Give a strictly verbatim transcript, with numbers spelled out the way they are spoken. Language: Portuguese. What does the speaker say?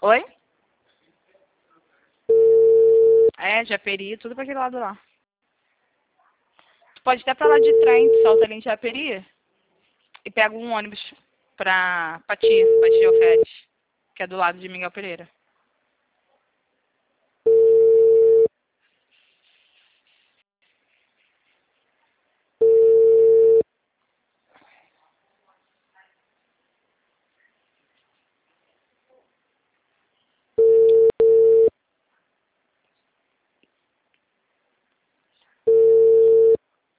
Oi? É, Japeri, tudo pra aquele lado lá. Tu pode até pra lá de trem, tu solta ali em Japeri e pega um ônibus pra Pati, Pati Alfedes, que é do lado de Miguel Pereira.